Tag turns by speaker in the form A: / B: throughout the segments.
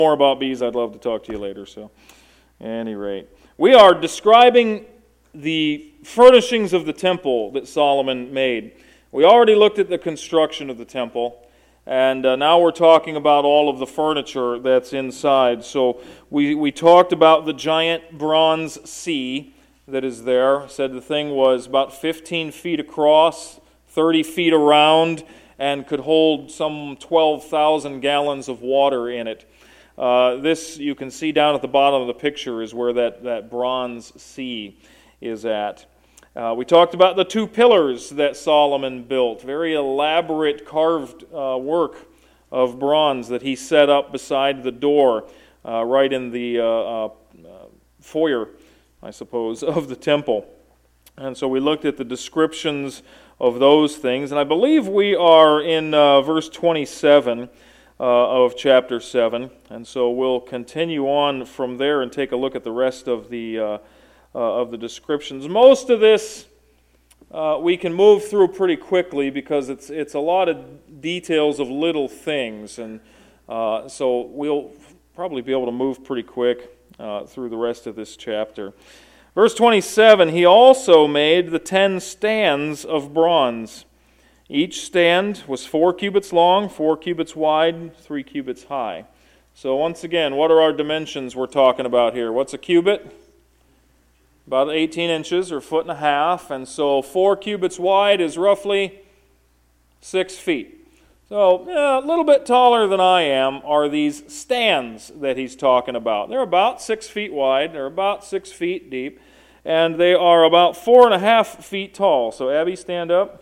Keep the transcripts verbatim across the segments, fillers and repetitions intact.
A: More about bees, I'd love to talk to you later. So, at any rate, we are describing the furnishings of the temple that Solomon made. We already looked at the construction of the temple, and uh, now we're talking about all of the furniture that's inside. So we, we talked about the giant bronze sea that is there. Said the thing was about fifteen feet across, thirty feet around, and could hold some twelve thousand gallons of water in it. Uh, this, you can see down at the bottom of the picture, is where that, that bronze sea is at. Uh, we talked about the two pillars that Solomon built, very elaborate carved uh, work of bronze that he set up beside the door, uh, right in the uh, uh, foyer, I suppose, of the temple. And so we looked at the descriptions of those things, and I believe we are in uh, verse twenty-seven uh, of chapter seven, and so we'll continue on from there and take a look at the rest of the uh, uh, of the descriptions. Most of this uh, we can move through pretty quickly because it's it's a lot of details of little things, and uh, so we'll probably be able to move pretty quick uh, through the rest of this chapter. Verse twenty-seven, he also made the ten stands of bronze. Each stand was four cubits long, four cubits wide, three cubits high. So once again, what are our dimensions we're talking about here? What's a cubit? About eighteen inches or a foot and a half. And so four cubits wide is roughly six feet. So yeah, a little bit taller than I am are these stands that he's talking about. They're about six feet wide. They're about six feet deep. And they are about four and a half feet tall. So Abby, stand up.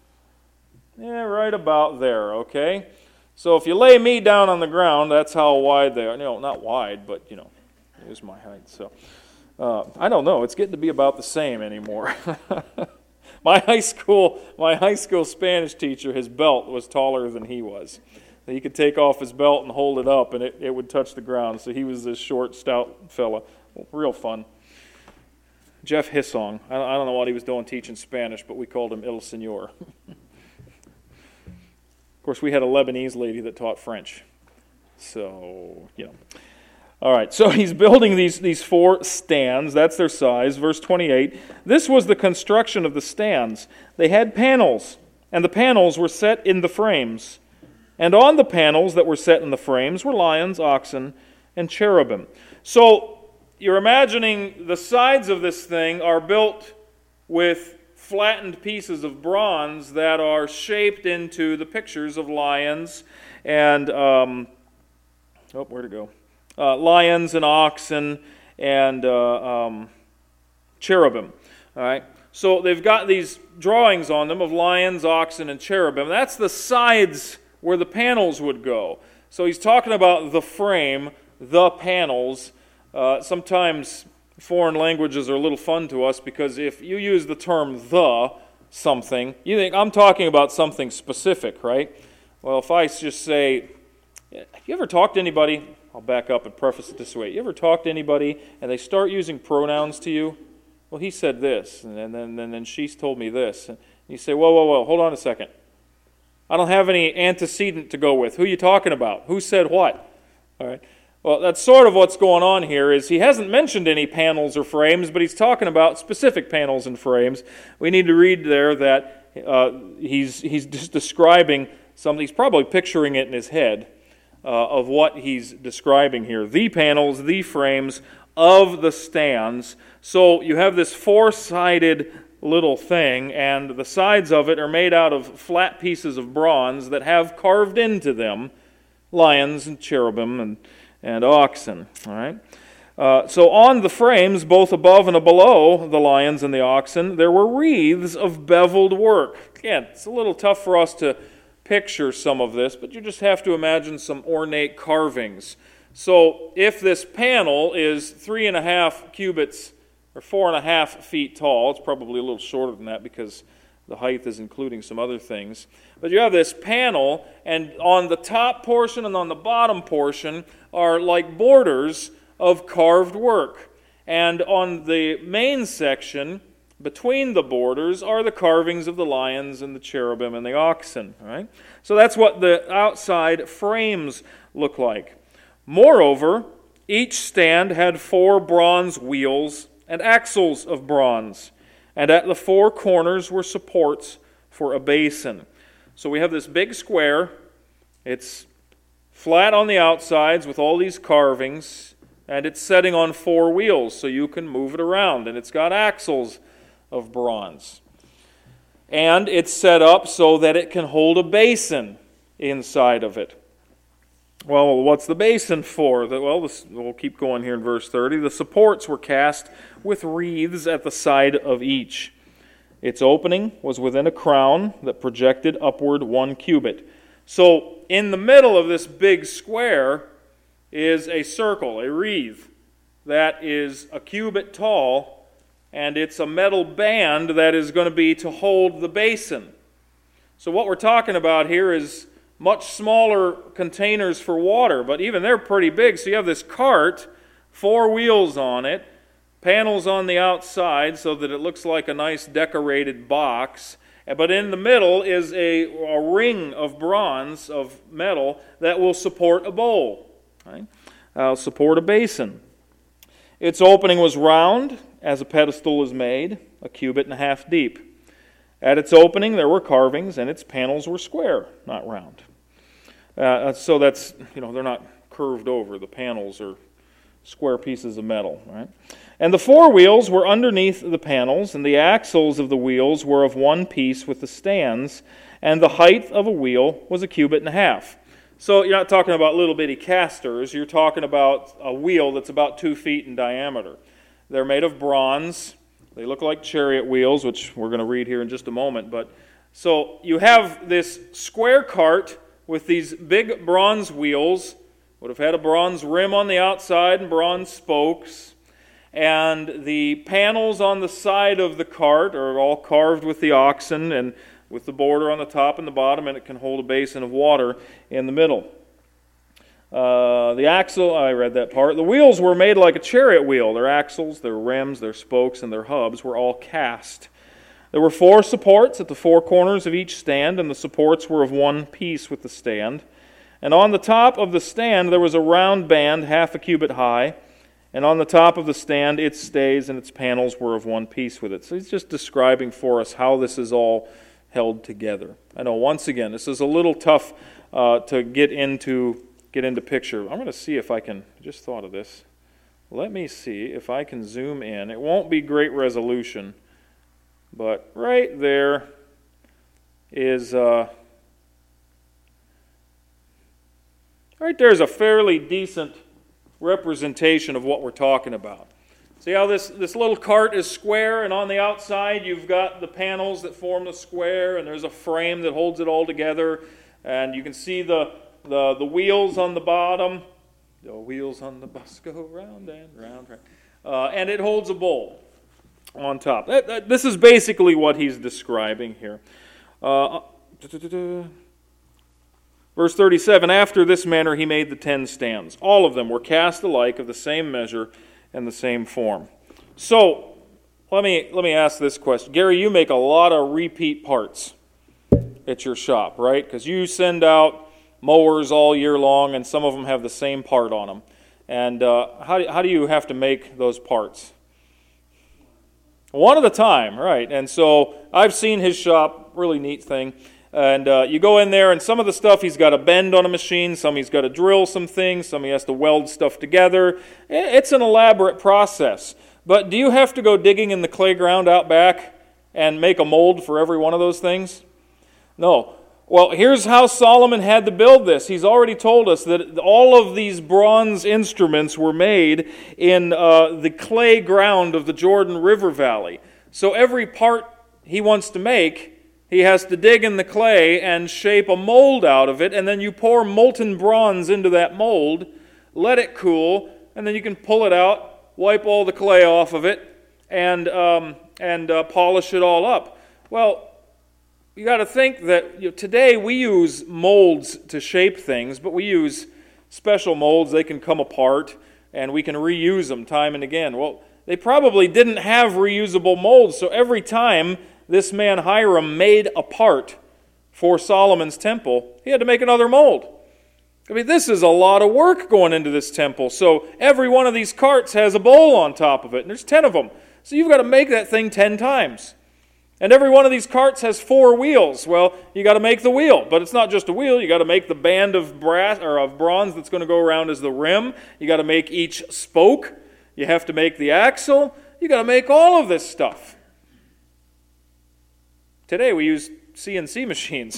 A: Yeah, right about there, okay? So if you lay me down on the ground, that's how wide they are. No, not wide, but, you know, here's my height. So uh, I don't know. It's getting to be about the same anymore. My high school, my high school Spanish teacher, his belt was taller than he was. He could take off his belt and hold it up, and it, it would touch the ground. So he was this short, stout fella. Real fun. Jeff Hissong. I I don't know what he was doing teaching Spanish, but we called him Il Señor. Of course, we had a Lebanese lady that taught French. So, you know. All right, so he's building these, these four stands. That's their size. Verse twenty-eight, this was the construction of the stands. They had panels, and the panels were set in the frames. And on the panels that were set in the frames were lions, oxen, and cherubim. So you're imagining the sides of this thing are built with flattened pieces of bronze that are shaped into the pictures of lions and, um, oh, where'd it go? Uh, lions and oxen and uh, um, cherubim. All right. So they've got these drawings on them of lions, oxen, and cherubim. That's the sides where the panels would go. So he's talking about the frame, the panels. Uh, sometimes foreign languages are a little fun to us because if you use the term the something, you think, I'm talking about something specific, right? Well, if I just say, have you ever talked to anybody, I'll back up and preface it this way, you ever talk to anybody and they start using pronouns to you? Well, he said this, and then, and then she's told me this. And you say, whoa, whoa, whoa, hold on a second. I don't have any antecedent to go with. Who are you talking about? Who said what? All right. Well, that's sort of what's going on here is he hasn't mentioned any panels or frames, but he's talking about specific panels and frames. We need to read there that uh, he's he's just describing something. He's probably picturing it in his head uh, of what he's describing here. The panels, the frames of the stands. So you have this four-sided little thing, and the sides of it are made out of flat pieces of bronze that have carved into them lions and cherubim and and oxen. All right. Uh, so on the frames, both above and below the lions and the oxen, there were wreaths of beveled work. Again, it's a little tough for us to picture some of this, but you just have to imagine some ornate carvings. So if this panel is three and a half cubits or four and a half feet tall, it's probably a little shorter than that because the height is including some other things. But you have this panel, and on the top portion and on the bottom portion are like borders of carved work. And on the main section, between the borders, are the carvings of the lions and the cherubim and the oxen. All right? So that's what the outside frames look like. Moreover, each stand had four bronze wheels and axles of bronze, and at the four corners were supports for a basin. So we have this big square. It's flat on the outsides with all these carvings, and it's setting on four wheels so you can move it around, and it's got axles of bronze. And it's set up so that it can hold a basin inside of it. Well, what's the basin for? Well, this, we'll keep going here in verse thirty. The supports were cast with wreaths at the side of each. Its opening was within a crown that projected upward one cubit. So in the middle of this big square is a circle, a wreath, that is a cubit tall, and it's a metal band that is going to be to hold the basin. So what we're talking about here is much smaller containers for water, but even they're pretty big. So you have this cart, four wheels on it, panels on the outside so that it looks like a nice decorated box. But in the middle is a, a ring of bronze, of metal, that will support a bowl, right? Uh, support a basin. Its opening was round, as a pedestal is made, a cubit and a half deep. At its opening there were carvings, and its panels were square, not round. Uh, so that's, you know, they're not curved over. The panels are square pieces of metal, right? And the four wheels were underneath the panels, and the axles of the wheels were of one piece with the stands, and the height of a wheel was a cubit and a half. So you're not talking about little bitty casters. You're talking about a wheel that's about two feet in diameter. They're made of bronze. They look like chariot wheels, which we're going to read here in just a moment. But so you have this square cart with these big bronze wheels. Would have had a bronze rim on the outside and bronze spokes. And the panels on the side of the cart are all carved with the oxen and with the border on the top and the bottom, and it can hold a basin of water in the middle. Uh, the axle, I read that part. The wheels were made like a chariot wheel. Their axles, their rims, their spokes, and their hubs were all cast. There were four supports at the four corners of each stand, and the supports were of one piece with the stand. And on the top of the stand there was a round band half a cubit high, and on the top of the stand its stays and its panels were of one piece with it. So he's just describing for us how this is all held together. I know, once again, this is a little tough uh, to get into get into picture. I'm going to see if I can, I just thought of this. Let me see if I can zoom in. It won't be great resolution, but right there is, uh, right there is a fairly decent representation of what we're talking about. See how this, this little cart is square, and on the outside you've got the panels that form the square, and there's a frame that holds it all together, and you can see the The, the wheels on the bottom, the wheels on the bus go round and round, round. Uh, and it holds a bowl on top. That, that, this is basically what he's describing here. Uh, verse thirty-seven, after this manner he made the ten stands. All of them were cast alike, of the same measure and the same form. So, let me, let me ask this question. Gary, you make a lot of repeat parts at your shop, right? Because you send out mowers all year long, and some of them have the same part on them. And uh, how, do, how do you have to make those parts? One at a time, right. And so I've seen his shop, really neat thing. And uh, you go in there, and some of the stuff he's got to bend on a machine, some he's got to drill some things, some he has to weld stuff together. It's an elaborate process. But do you have to go digging in the clay ground out back and make a mold for every one of those things? No. Well, here's how Solomon had to build this. He's already told us that all of these bronze instruments were made in uh, the clay ground of the Jordan River Valley. So every part he wants to make, he has to dig in the clay and shape a mold out of it, and then you pour molten bronze into that mold, let it cool, and then you can pull it out, wipe all the clay off of it, and, um, and uh, polish it all up. Well, you got to think that you know, today we use molds to shape things, but we use special molds. They can come apart, and we can reuse them time and again. Well, they probably didn't have reusable molds, so every time this man Hiram made a part for Solomon's temple, he had to make another mold. I mean, this is a lot of work going into this temple. So every one of these carts has a bowl on top of it, and there's ten of them. So you've got to make that thing ten times. And every one of these carts has four wheels. Well, you got to make the wheel, but it's not just a wheel. You got to make the band of brass or of bronze that's going to go around as the rim. You got to make each spoke. You have to make the axle. You got to make all of this stuff. Today we use C N C machines.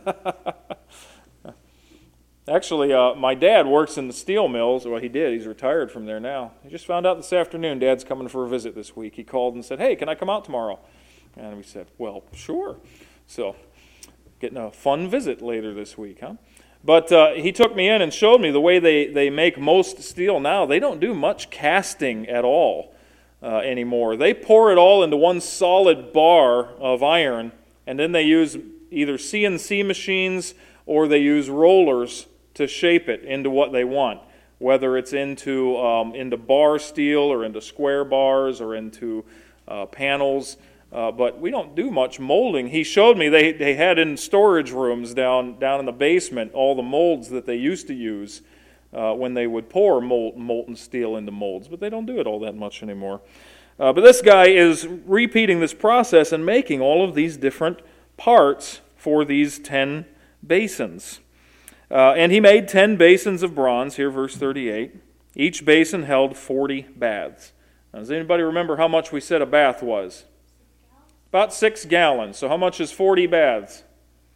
A: Actually, uh, my dad works in the steel mills. Well, he did. He's retired from there now. I just found out this afternoon Dad's coming for a visit this week. He called and said, "Hey, can I come out tomorrow?" And we said, "Well, sure." So, getting a fun visit later this week, huh? But uh, he took me in and showed me the way they, they make most steel now. They don't do much casting at all uh, anymore. They pour it all into one solid bar of iron, and then they use either C N C machines or they use rollers to shape it into what they want, whether it's into um, into bar steel or into square bars or into uh, panels. Uh, but we don't do much molding. He showed me they, they had in storage rooms down, down in the basement all the molds that they used to use uh, when they would pour mold, molten steel into molds. But they don't do it all that much anymore. Uh, but this guy is repeating this process and making all of these different parts for these ten basins. Uh, and he made ten basins of bronze, here verse thirty-eight. Each basin held forty baths. Now, does anybody remember how much we said a bath was? About six gallons. So how much is forty baths?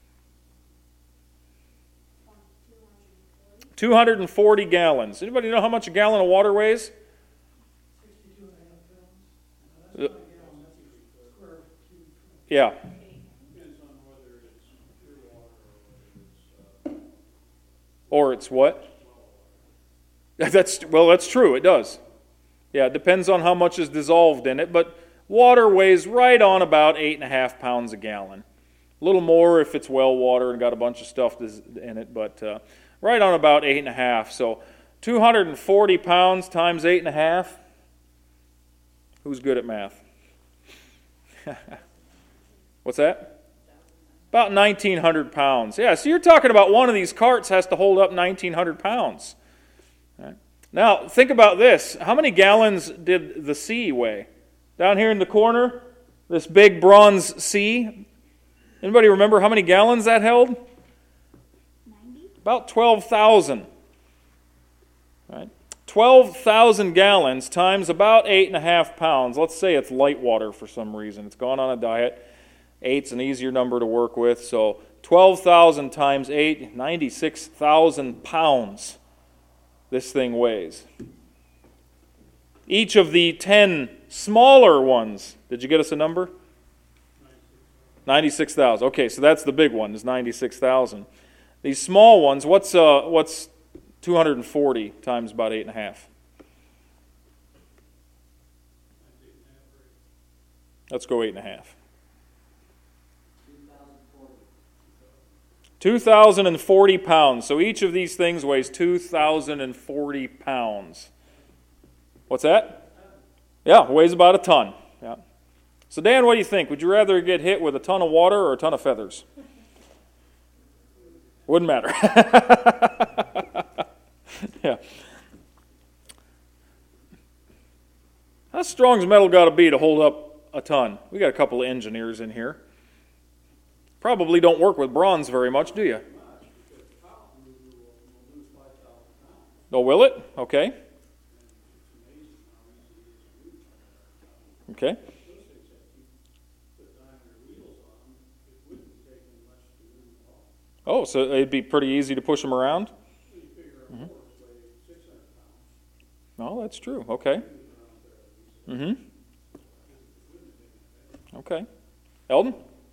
A: two hundred forty gallons. Anybody know how much a gallon of water weighs? Yeah. Or it's what? That's well, that's true. It does. Yeah, it depends on how much is dissolved in it, but water weighs right on about eight and a half pounds a gallon. A little more if it's well water and got a bunch of stuff in it, but uh, right on about eight and a half. So two hundred forty pounds times eight and a half. Who's good at math? What's that? About nineteen hundred pounds. Yeah, so you're talking about one of these carts has to hold up nineteen hundred pounds. Right. Now, think about this. How many gallons did the sea weigh? Down here in the corner, this big bronze sea. Anybody remember how many gallons that held? ninety? About twelve thousand. Right? twelve thousand gallons times about eight and a half pounds. Let's say it's light water for some reason. It's gone on a diet. Eight's an easier number to work with. So twelve thousand times eight, ninety-six thousand pounds this thing weighs. Each of the ten smaller ones, did you get us a number? ninety-six thousand. Okay, so that's the big one, is ninety-six thousand. These small ones, what's uh, what's two hundred forty times about eight and a half? Let's go eight and a half. two thousand forty pounds. So each of these things weighs two thousand forty pounds. What's that? Yeah, weighs about a ton. Yeah. So Dan, what do you think? Would you rather get hit with a ton of water or a ton of feathers? Wouldn't matter. Yeah. How strong's metal got to be to hold up a ton? We got a couple of engineers in here. Probably don't work with bronze very much, do you? Oh, will it? Okay. Okay. Oh, so it'd be pretty easy to push them around? Mm-hmm. Oh, that's true. Okay. Mm-hmm. Okay. Eldon?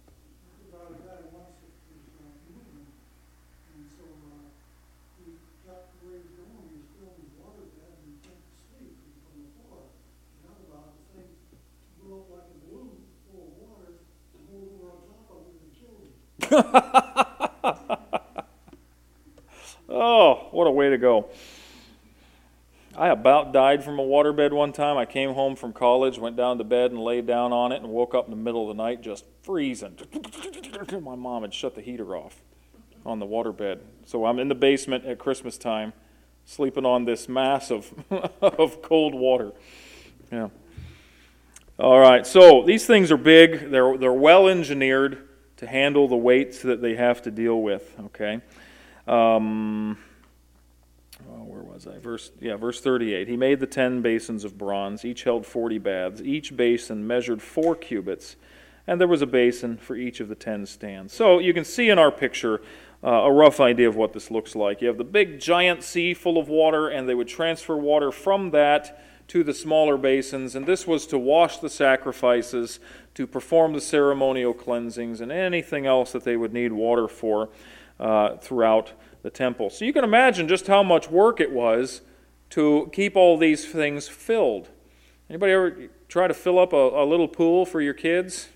A: Oh, what a way to go. I about died from a waterbed one time. I came home from college, went down to bed and laid down on it and woke up in the middle of the night just freezing. My mom had shut the heater off. on the waterbed. So I'm in the basement at Christmas time, sleeping on this mass of, of cold water. Yeah. All right, so these things are big. They're, they're well engineered to handle the weights that they have to deal with, okay? Um, oh, where was I? Verse, yeah, verse thirty-eight. He made the ten basins of bronze. Each held forty baths. Each basin measured four cubits, and there was a basin for each of the ten stands. So you can see in our picture uh, a rough idea of what this looks like. You have the big giant sea full of water, and they would transfer water from that to the smaller basins, and this was to wash the sacrifices, to perform the ceremonial cleansings, and anything else that they would need water for uh, throughout the temple. So you can imagine just how much work it was to keep all these things filled. Anybody ever try to fill up a, a little pool for your kids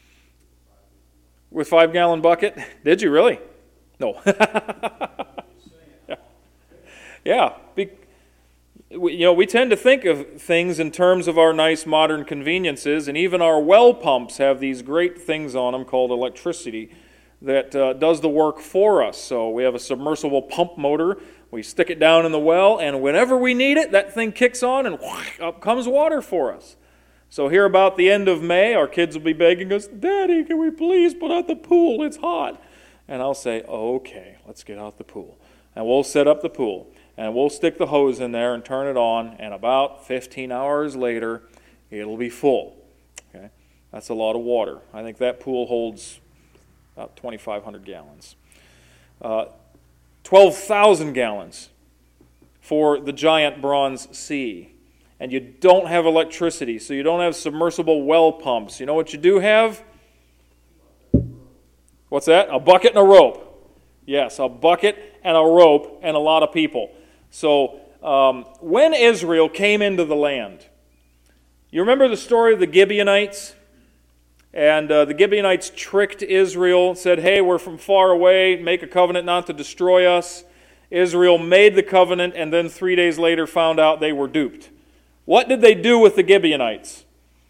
A: with five-gallon bucket? Did you really? No. yeah. yeah. Be- You know, we tend to think of things in terms of our nice modern conveniences, and even our well pumps have these great things on them called electricity that uh, does the work for us. So we have a submersible pump motor. We stick it down in the well, and whenever we need it, that thing kicks on, and whoosh, up comes water for us. So here about the end of May, our kids will be begging us, "Daddy, can we please put out the pool? It's hot." And I'll say, "Okay, let's get out the pool." And we'll set up the pool. And we'll stick the hose in there and turn it on, and about fifteen hours later, it'll be full. Okay, that's a lot of water. I think that pool holds about twenty-five hundred gallons. Uh, twelve thousand gallons for the giant bronze sea. And you don't have electricity, so you don't have submersible well pumps. You know what you do have? What's that? A bucket and a rope. Yes, a bucket and a rope and a lot of people. So um, when Israel came into the land, you remember the story of the Gibeonites? And uh, the Gibeonites tricked Israel, said, "Hey, we're from far away, make a covenant not to destroy us." Israel made the covenant, and then three days later found out they were duped. What did they do with the Gibeonites?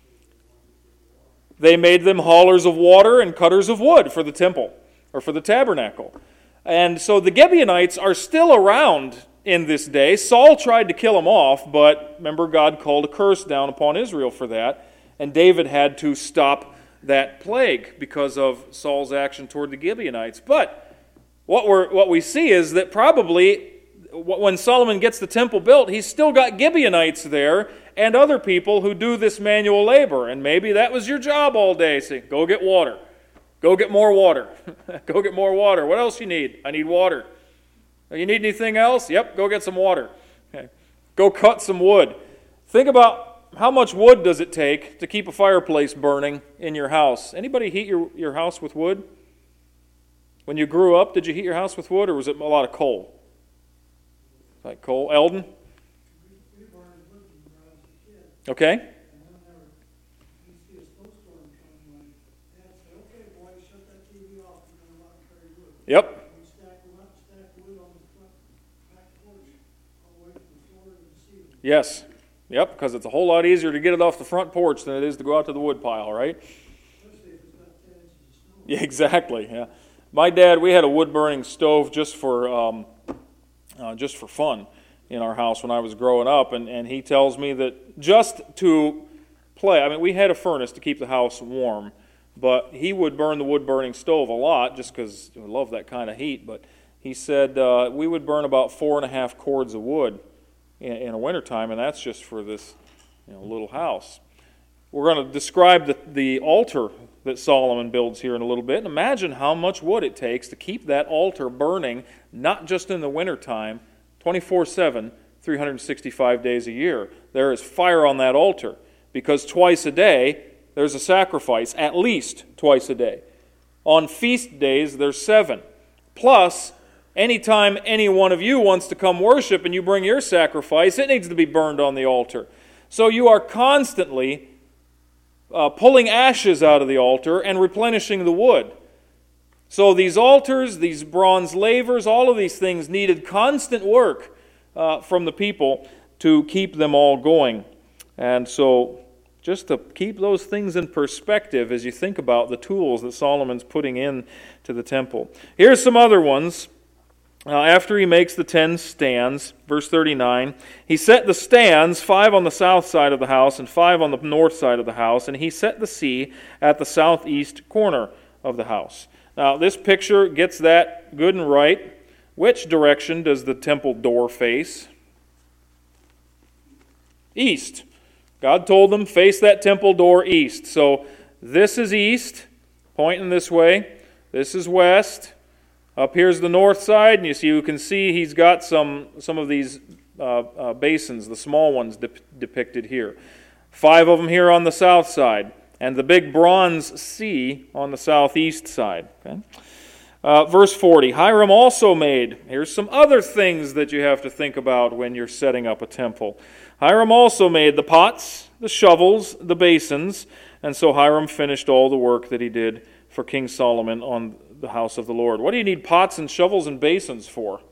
A: They made them haulers of water and cutters of wood for the temple, or for the tabernacle. And so the Gibeonites are still around in this day. Saul tried to kill them off, but remember, God called a curse down upon Israel for that, and David had to stop that plague because of Saul's action toward the Gibeonites. But what we're what we see is that probably when Solomon gets the temple built, he's still got Gibeonites there and other people who do this manual labor, and maybe that was your job all day. Say, "Go get water. Go get more water. Go get more water. What else you need? I need water. You need anything else? Yep, go get some water. Okay. Go cut some wood." Think about how much wood does it take to keep a fireplace burning in your house. Anybody heat your, your house with wood? When you grew up, did you heat your house with wood, or was it a lot of coal? Like coal? Eldon? Okay. Yep. Yes. Yep, because it's a whole lot easier to get it off the front porch than it is to go out to the wood pile, right? Yeah, exactly. Yeah. My dad, we had a wood-burning stove just for um, uh, just for fun in our house when I was growing up, and, and he tells me that just to play, I mean, we had a furnace to keep the house warm, but he would burn the wood-burning stove a lot just because we love that kind of heat, but he said uh, we would burn about four and a half cords of wood in, in a wintertime, and that's just for this you know, little house. We're going to describe the, the altar that Solomon builds here in a little bit. And imagine how much wood it takes to keep that altar burning, not just in the wintertime, twenty-four seven, three hundred sixty-five days a year. There is fire on that altar because twice a day there's a sacrifice, at least twice a day. On feast days, there's seven. Plus, anytime any one of you wants to come worship and you bring your sacrifice, it needs to be burned on the altar. So you are constantly Uh, pulling ashes out of the altar and replenishing the wood. So these altars, these bronze lavers, all of these things needed constant work uh, from the people to keep them all going. And so just to keep those things in perspective as you think about the tools that Solomon's putting in to the temple. Here's some other ones. Uh, after he makes the ten stands, verse thirty-nine, he set the stands, five on the south side of the house and five on the north side of the house, and he set the sea at the southeast corner of the house. Now, this picture gets that good and right. Which direction does the temple door face? East. God told them, face that temple door east. So this is east, pointing this way. This is west. Up here's the north side, and you see, you can see he's got some, some of these uh, uh, basins, the small ones dep- depicted here. Five of them here on the south side, and the big bronze sea on the southeast side. Okay? Uh, verse forty, Hiram also made, here's some other things that you have to think about when you're setting up a temple. Hiram also made the pots, the shovels, the basins, and so Hiram finished all the work that he did for King Solomon on the house of the Lord. What do you need pots and shovels and basins for?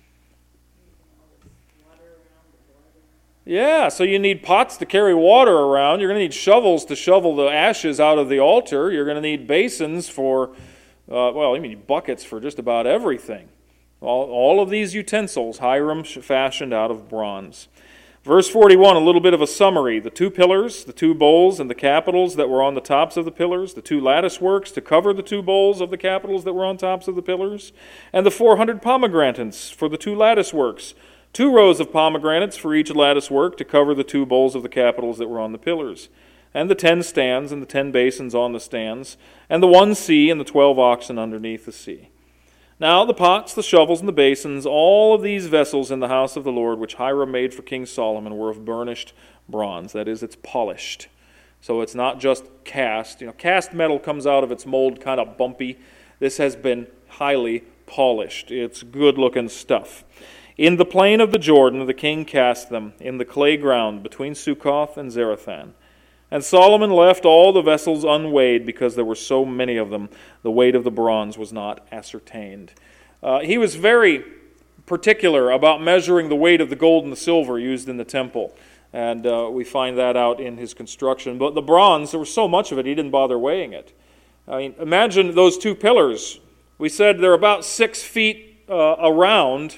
A: Yeah, so you need pots to carry water around. You're going to need shovels to shovel the ashes out of the altar. You're going to need basins for, uh, well, you need buckets for just about everything. All, all of these utensils Hiram fashioned out of bronze. Verse forty-one, a little bit of a summary. The two pillars, the two bowls, and the capitals that were on the tops of the pillars, the two lattice works to cover the two bowls of the capitals that were on tops of the pillars, and the four hundred pomegranates for the two lattice works. Two rows of pomegranates for each lattice work to cover the two bowls of the capitals that were on the pillars, and the ten stands and the ten basins on the stands, and the one sea and the twelve oxen underneath the sea. Now the pots, the shovels, and the basins, all of these vessels in the house of the Lord, which Hiram made for King Solomon, were of burnished bronze. That is, it's polished. So it's not just cast. You know, cast metal comes out of its mold kind of bumpy. This has been highly polished. It's good-looking stuff. In the plain of the Jordan, the king cast them in the clay ground between Succoth and Zarethan. And Solomon left all the vessels unweighed because there were so many of them. The weight of the bronze was not ascertained. Uh, he was very particular about measuring the weight of the gold and the silver used in the temple. And uh, we find that out in his construction. But the bronze, there was so much of it, he didn't bother weighing it. I mean, imagine those two pillars. We said they're about six feet uh, around.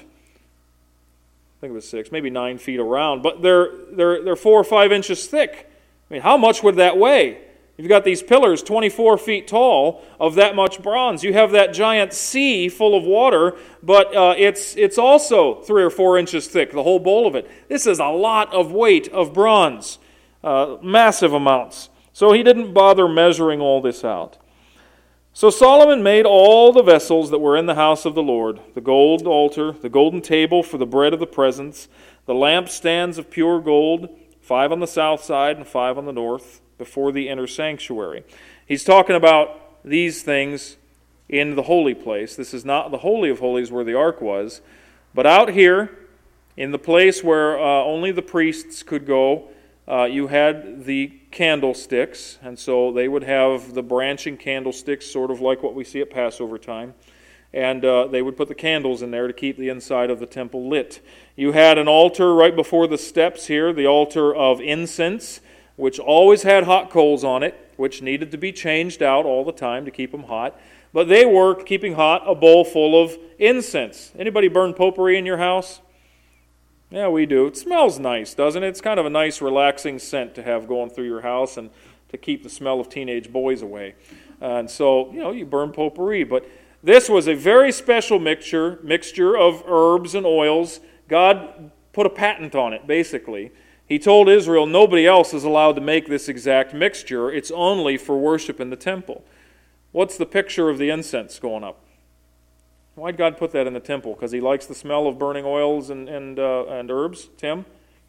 A: I think it was six, maybe nine feet around. But they're, they're, they're four or five inches thick. I mean, how much would that weigh? You've got these pillars twenty-four feet tall of that much bronze. You have that giant sea full of water, but uh, it's it's also three or four inches thick, the whole bowl of it. This is a lot of weight of bronze, uh, massive amounts. So he didn't bother measuring all this out. So Solomon made all the vessels that were in the house of the Lord, the gold altar, the golden table for the bread of the presence, the lampstands of pure gold, five on the south side and five on the north, before the inner sanctuary. He's talking about these things in the holy place. This is not the Holy of Holies where the ark was, but out here, in the place where uh, only the priests could go, uh, you had the candlesticks, and so they would have the branching candlesticks, sort of like what we see at Passover time. And uh, they would put the candles in there to keep the inside of the temple lit. You had an altar right before the steps here, the altar of incense, which always had hot coals on it, which needed to be changed out all the time to keep them hot. But they were keeping hot a bowl full of incense. Anybody burn potpourri in your house? Yeah, we do. It smells nice, doesn't it? It's kind of a nice, relaxing scent to have going through your house and to keep the smell of teenage boys away. And so, you know, you burn potpourri, but this was a very special mixture, mixture of herbs and oils. God put a patent on it, basically. He told Israel nobody else is allowed to make this exact mixture. It's only for worship in the temple. What's the picture of the incense going up? Why'd God put that in the temple? Because he likes the smell of burning oils and, and, uh, and herbs? Tim?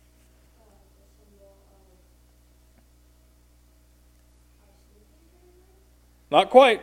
A: Not quite.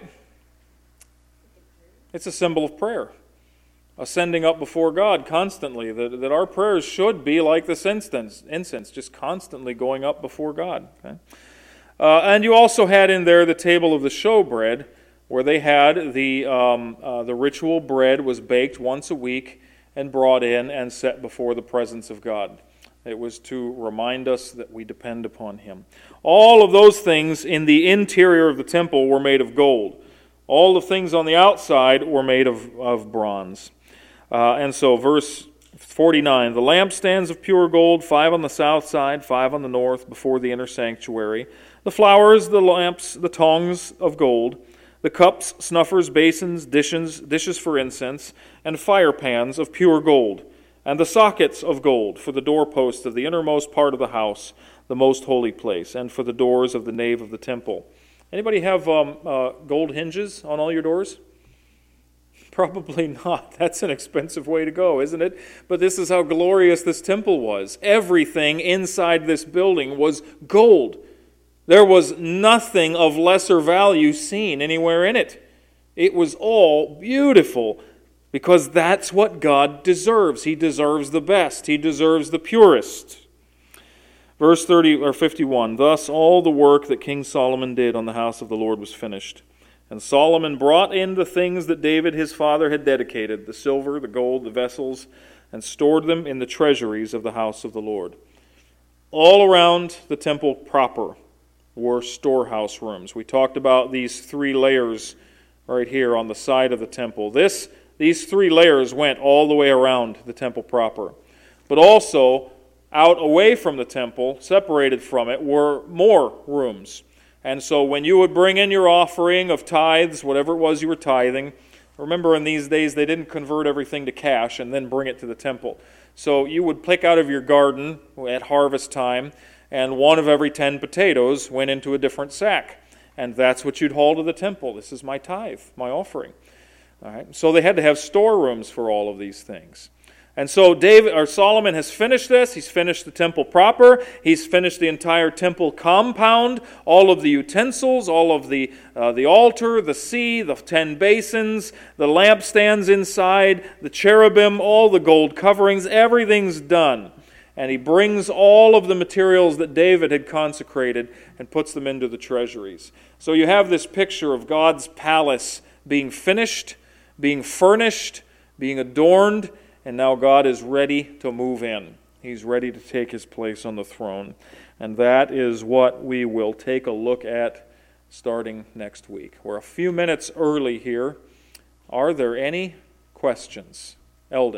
A: It's a symbol of prayer, ascending up before God constantly, that, that our prayers should be like this incense, incense, just constantly going up before God. Okay? Uh, and you also had in there the table of the showbread, where they had the, um, uh, the ritual bread was baked once a week and brought in and set before the presence of God. It was to remind us that we depend upon Him. All of those things in the interior of the temple were made of gold. All the things on the outside were made of, of bronze. Uh, and so verse forty-nine, the lampstands of pure gold, five on the south side, five on the north, before the inner sanctuary. The flowers, the lamps, the tongs of gold, the cups, snuffers, basins, dishes, dishes for incense, and fire pans of pure gold, and the sockets of gold for the doorposts of the innermost part of the house, the most holy place, and for the doors of the nave of the temple. Anybody have um, uh, gold hinges on all your doors? Probably not. That's an expensive way to go, isn't it? But this is how glorious this temple was. Everything inside this building was gold. There was nothing of lesser value seen anywhere in it. It was all beautiful, because that's what God deserves. He deserves the best. He deserves the purest. Verse thirty or fifty-one, thus all the work that King Solomon did on the house of the Lord was finished. And Solomon brought in the things that David his father had dedicated, the silver, the gold, the vessels, and stored them in the treasuries of the house of the Lord. All around the temple proper were storehouse rooms. We talked about these three layers right here on the side of the temple. This These three layers went all the way around the temple proper. But also, out away from the temple, separated from it, were more rooms. And so when you would bring in your offering of tithes, whatever it was you were tithing, remember in these days they didn't convert everything to cash and then bring it to the temple. So you would pick out of your garden at harvest time, and one of every ten potatoes went into a different sack. And that's what you'd haul to the temple. This is my tithe, my offering. All right. So they had to have storerooms for all of these things. And so David or Solomon has finished this. He's finished the temple proper. He's finished the entire temple compound, all of the utensils, all of the uh, the altar, the sea, the ten basins, the lampstands inside, the cherubim, all the gold coverings, everything's done. And he brings all of the materials that David had consecrated and puts them into the treasuries. So you have this picture of God's palace being finished, being furnished, being adorned, and now God is ready to move in. He's ready to take his place on the throne. And that is what we will take a look at starting next week. We're a few minutes early here. Are there any questions? Eldon.